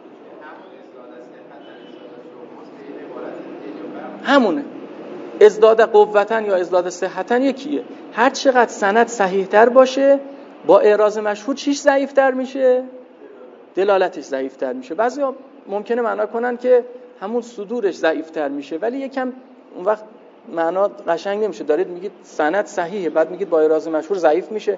همونه. ازداد قوتن یا ازداد صحتن یکیه. هر چقدر سند صحیح تر باشه با اعراض مشهور چیش ضعیف تر میشه؟ دلالتش ضعیف تر میشه. بعضیا ممکنه معنا کنن که همون صدورش ضعیف تر میشه، ولی یکم اون وقت معنا قشنگ نمیشه. دارید میگید سند صحیحه بعد میگید با اعراض مشهور ضعیف میشه.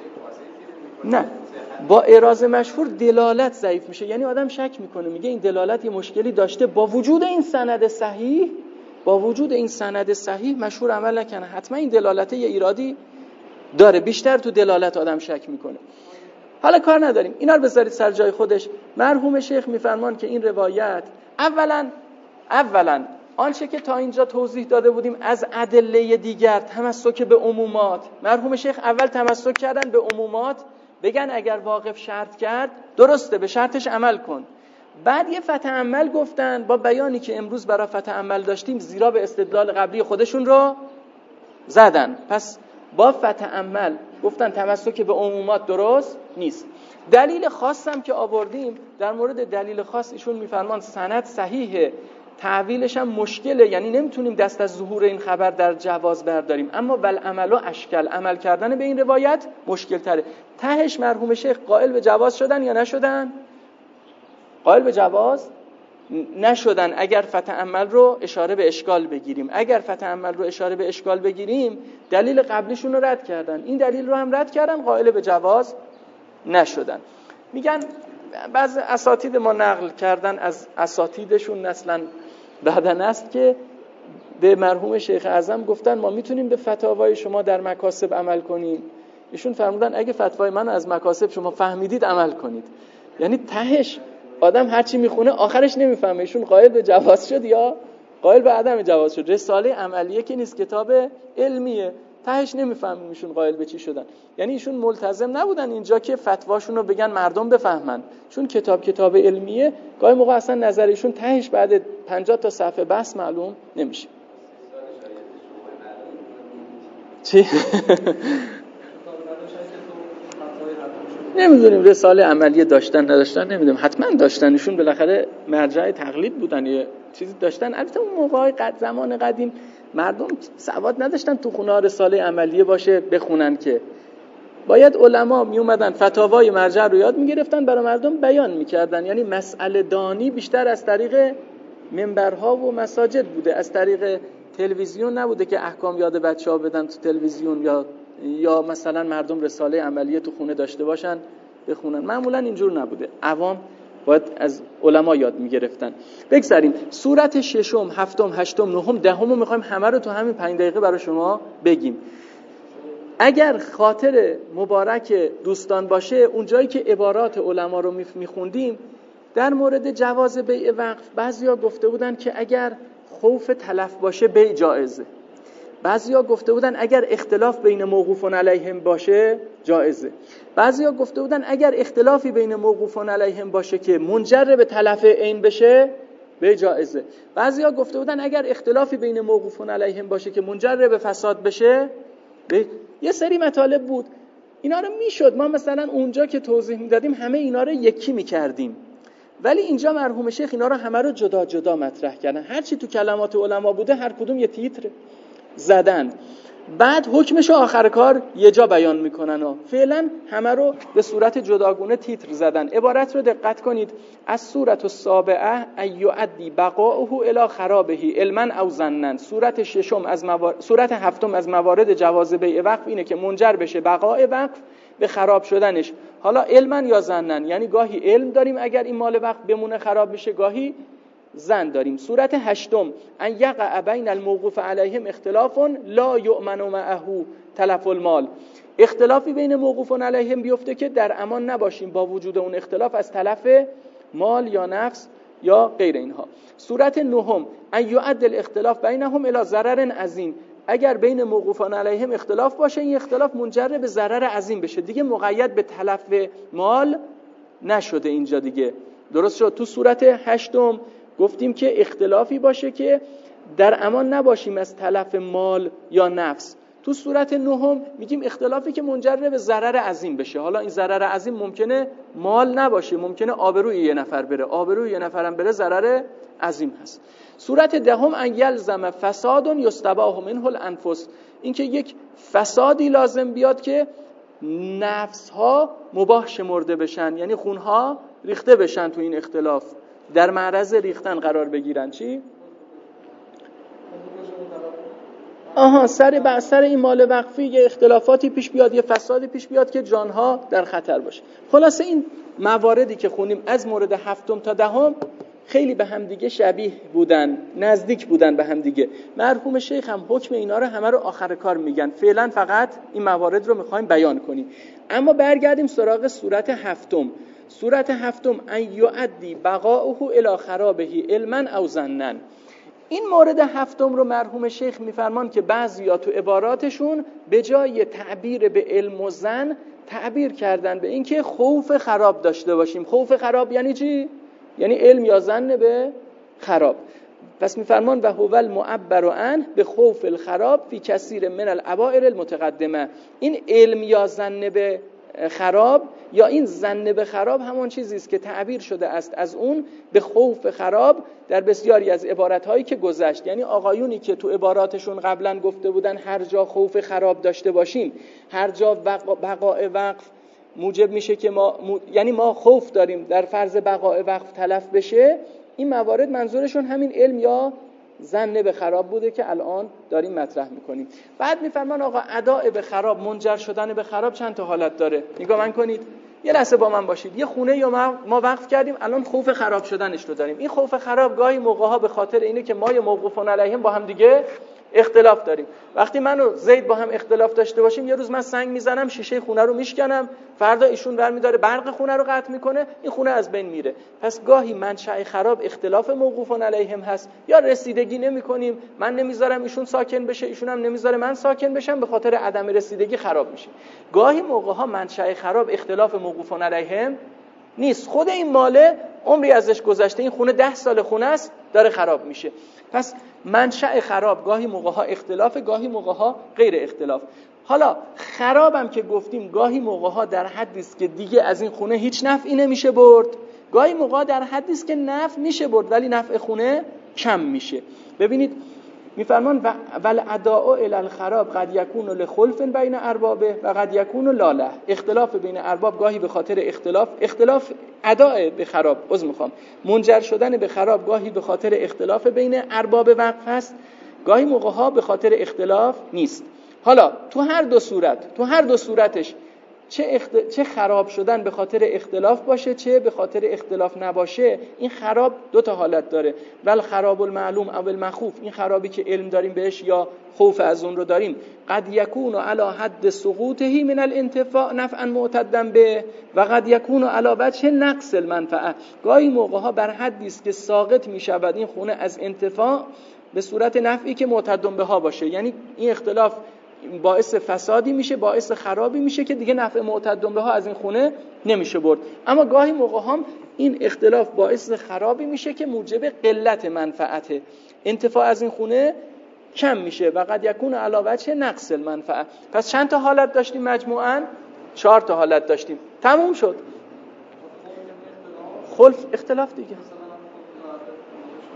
نه، با اعراض مشهور دلالت ضعیف میشه. یعنی آدم شک میکنه، میگه این دلالت یه مشکلی داشته، با وجود این سند صحیح با وجود این سند صحیح مشهور عمل نکنه، حتما این دلالت یه ایرادی داره. بیشتر تو دلالت آدم شک میکنه. حالا کار نداریم، اینا رو بذارید سر جای خودش. مرحوم شیخ میفرمان که این روایت اولا اولا آنچه که تا اینجا توضیح داده بودیم از ادله دیگر، تمسک به عمومات، مرحوم شیخ اول تمسک کردن به عمومات، بگن اگر واقف شرط کرد درسته، به شرطش عمل کن. بعد یه فتح عمل گفتن با بیانی که امروز برای فتح عمل داشتیم، زیرا به استدلال قبلی خودشون رو زدن. پس با فتح عمل گفتن تمسک به عمومات درست نیست. دلیل خاصم که آوردیم، در مورد دلیل خاص ایشون میفرمان سند صحیحه، تعویلش هم مشکله، یعنی نمیتونیم دست از ظهور این خبر در جواز برداریم، اما ول عمل و اشکال، عمل کردن به این روایت مشکل تره. تهش مرحوم شیخ قائل به جواز شدن یا نشدن؟ قائل به جواز نشدن اگر فتح عمل رو اشاره به اشکال بگیریم. اگر فتح عمل رو اشاره به اشکال بگیریم دلیل قبلیشون رو رد کردن، این دلیل رو هم رد کردن، قائل به جواز نشدن. میگن بعضی اساتید ما نقل کردن از اساتیدشون نسلا بعدن است که به مرحوم شیخ اعظم گفتن ما میتونیم به فتاوای شما در مکاسب عمل کنیم. ایشون فرمودن اگه فتوای من از مکاسب شما فهمیدید عمل کنید. یعنی تهش آدم هرچی میخونه آخرش نمیفهمه ایشون قائل به جواز شد یا قائل به عدم جواز شد. رساله عملیه که نیست، کتاب علمیه، تهش نمیفهمیم ایشون قائل به چی شدن. یعنی ایشون ملتزم نبودن اینجا که فتواشون رو بگن مردم بفهمن، چون کتاب کتاب علمیه، گاهی موقع اصلا نظر ایشون تهش بعد پنجاه تا صفحه بحث معلوم نمیشه. چی؟ نمیدونیم رساله عملیه داشتن نداشتن، نمیدونیم، حتما داشتن، ایشون بالاخره مرجع تقلید بودن، یه چیزی داشتن. البته اون موقع قد زمان قدیم مردم سواد نداشتن تو خونه رساله عملیه باشه بخونن، که باید علما می اومدن فتاوای مرجع رو یاد میگرفتن برای مردم بیان میکردن. یعنی مسئله دانی بیشتر از طریق منبرها و مساجد بوده، از طریق تلویزیون نبوده که احکام یاد بچه‌ها بدن تو تلویزیون، یا یا مثلا مردم رساله عملیه تو خونه داشته باشن بخونن. معمولا اینجور نبوده، عوام باید از علما یاد میگرفتن. بگذاریم سورت ششم، هفتم، هشتم، نهم، دهم رو میخوایم همه رو تو همین پنج دقیقه برای شما بگیم. اگر خاطر مبارک دوستان باشه، اونجایی که عبارات علما رو میخوندیم در مورد جواز بیع وقف، بعضیا گفته بودن که اگر خوف تلف باشه بیع جایزه، بعضیا گفته بودن اگر اختلاف بین موقوفون علیهم باشه جایزه، بعضیا گفته بودن اگر اختلافی بین موقوفون علیهم باشه که منجر به تلف عین بشه به جایزه، بعضیا گفته بودن اگر اختلافی بین موقوفون علیهم باشه که منجر به فساد بشه به... یه سری مطالب بود. اینا رو میشد ما مثلا اونجا که توضیح میدادیم همه اینا رو یکی میکردیم، ولی اینجا مرحوم شیخ اینا رو همه رو جدا جدا مطرح کردن. هر چی تو کلمات علما بوده هر کدوم یه تیتر زدن. بعد حکمش آخر کار یه جا بیان میکنن ها. فعلا همه رو به صورت جداگونه تیتر زدن. عبارت رو دقت کنید: از صورت السابعه ایعدی بقاؤه الی خرابه علما او ظنا. صورت ششم از موارد صورت هفتم از موارد جواز بیع وقف اینه که منجر بشه بقاء وقف به خراب شدنش، حالا علما یا ظنا، یعنی گاهی علم داریم اگر این مال وقف بمونه خراب بشه، گاهی زن داریم. صورت هشتم ان یقع بین الموقوف علیهم اختلاف لا یؤمن معه تلف المال. اختلافی بین موقوفون علیهم بیفته که در امان نباشیم با وجود اون اختلاف از تلف مال یا نفس یا غیر اینها. صورت نهم ان یعد الاختلاف بینهم الی ضرر عظیم. اگر بین موقوفان علیهم اختلاف باشه، این اختلاف منجر به ضرر عظیم بشه، دیگه مقید به تلف مال نشده اینجا دیگه. درست شد؟ تو صورت هشتم گفتیم که اختلافی باشه که در امان نباشیم از تلف مال یا نفس. تو صورت نهم میگیم اختلافی که منجر به ضرر عظیم بشه. حالا این ضرر عظیم ممکنه مال نباشه، ممکنه آبروی یه نفر بره، آبروی یه نفرم بره ضرر عظیم هست. صورت دهم ان یلزم فساد یستباح منه الانفس. این که یک فسادی لازم بیاد که نفس ها مباح شمرده بشن، یعنی خونها ریخته بشن، تو این اختلاف در معرض ریختن قرار بگیرن. چی؟ آها سر بر سر این مال وقفی یه اختلافاتی پیش بیاد، یه فسادی پیش بیاد که جانها در خطر باشه. خلاصه این مواردی که خونیم از مورد هفتم تا دهم خیلی به هم دیگه شبیه بودن، نزدیک بودن به هم دیگه. مرحوم شیخ هم حکم اینا رو همه رو آخر کار میگن. فعلا فقط این موارد رو میخوایم بیان کنیم. اما برگردیم سراغ صورت هفتم. صورت هفتم ان یعدی بقاؤه الی خرابه علما او ظنا. این مورد هفتم رو مرحوم شیخ میفرمان که بعضیا تو عباراتشون به جای تعبیر به علم و ظن تعبیر کردن به این که خوف خراب داشته باشیم. خوف خراب یعنی چی؟ یعنی علم یا ظن به خراب. پس میفرمان و هو المعبر عنه به خوف الخراب فی کثیر من العبائر المتقدمه. این علم یا ظن به خراب یا این ظن به خراب همون چیزی است که تعبیر شده است از اون به خوف خراب در بسیاری از عبارات‌هایی که گذشت. یعنی آقایونی که تو عباراتشون قبلا گفته بودن هر جا خوف خراب داشته باشیم، هر جا بقاء وقف موجب میشه که ما م... یعنی ما خوف داریم در فرض بقاء وقف تلف بشه، این موارد منظورشون همین علم یا ظن به خراب بوده که الان داریم مطرح میکنیم. بعد میفرمان آقا اداء به خراب، منجر شدن به خراب چند تا حالت داره. نگاه من کنید، یه لحظه با من باشید. یه خونه یا ما وقف کردیم، الان خوف خراب شدنش رو داریم. این خوف خراب گاهی موقع‌ها به خاطر اینه که ما یا موقوفون علیهم با هم دیگه اختلاف داریم. وقتی من و زید با هم اختلاف داشته باشیم، یه روز من سنگ میزنم شیشه خونه رو میشکنم، فردا ایشون برمی‌داره برق خونه رو قطع میکنه، این خونه از بین میره. پس گاهی منشأ خراب اختلاف موقوفون علیهم هست، یا رسیدگی نمی‌کنیم، من نمیذارم ایشون ساکن بشه، ایشون هم نمیذاره من ساکن بشم، به خاطر عدم رسیدگی خراب میشه. گاهی موقع‌ها منشأ خراب اختلاف موقوفون علیهم نیست، خود این ماله عمری ازش گذشته، این خونه ده سال خونه است داره خراب میشه. پس منشأ خراب گاهی موقع‌ها اختلاف، گاهی موقع‌ها غیر اختلاف. حالا خرابم که گفتیم گاهی موقع‌ها در حدی است که دیگه از این خونه هیچ نفعی نمیشه برد، گاهی موقع‌ها در حدی است که نفع میشه برد ولی نفع خونه کم میشه. ببینید میفرمان ول اداء الی الخراب قد یکون لخلف بین اربابه و قد یکون لاله. اختلاف بین ارباب گاهی به خاطر اختلاف اختلاف اداء به خراب عذر میخوام منجر شدن به خراب گاهی به خاطر اختلاف بین ارباب وقف هست، گاهی موقعها به خاطر اختلاف نیست. حالا تو هر دو صورت تو هر دو صورتش چه اخت... چه خراب شدن به خاطر اختلاف باشه چه به خاطر اختلاف نباشه، این خراب دو تا حالت داره. ول خراب المعلوم او المخوف، این خرابی که علم داریم بهش یا خوف از اون رو داریم، قد یکون علی حد سقوطه من الانتفاع نفعا معتدا به و قد یکون علی وجه نقص المنفعه. گاهی موقع‌ها بر حدی است که ساقط می‌شود این خونه از انتفاع به صورت نفعی که معتدا بها باشه، یعنی این اختلاف باعث فسادی میشه، باعث خرابی میشه که دیگه نفع معتدم بها از این خونه نمیشه برد. اما گاهی موقع هم این اختلاف باعث خرابی میشه که موجب قلت منفعته، انتفاع از این خونه کم میشه و قد یکون علی وجه نقص المنفعه. پس چند تا حالت داشتیم مجموعاً؟ چهار تا حالت داشتیم. تموم شد. خلف اختلاف دیگه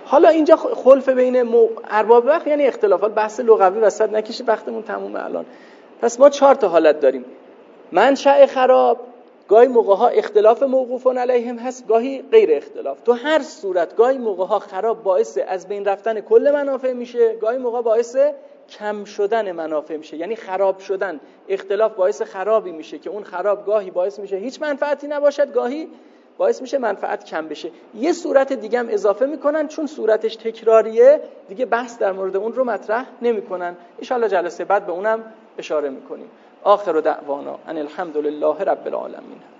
حالا اینجا خلف بین مو... ارباب وقت یعنی اختلافات، بحث لغوی وسط نکشید، وقتمون تمومه الان. پس ما چهار تا حالت داریم. منشأ خراب، گاهی موقع‌ها اختلاف موقوفون علیهم هست، گاهی غیر اختلاف. تو هر صورت گاهی موقع‌ها خراب باعث از بین رفتن کل منافع میشه، گاهی موقع باعث کم شدن منافع میشه. یعنی خراب شدن، اختلاف باعث خرابی میشه که اون خراب گاهی باعث میشه هیچ منفعتی نباشد، گاهی باعث میشه منفعت کم بشه. یه صورت دیگه هم اضافه میکنن، چون صورتش تکراریه دیگه بحث در مورد اون رو مطرح نمیکنن. ان شاءالله جلسه بعد به اونم اشاره میکنیم. آخر دعوانا ان الحمد لله رب العالمین.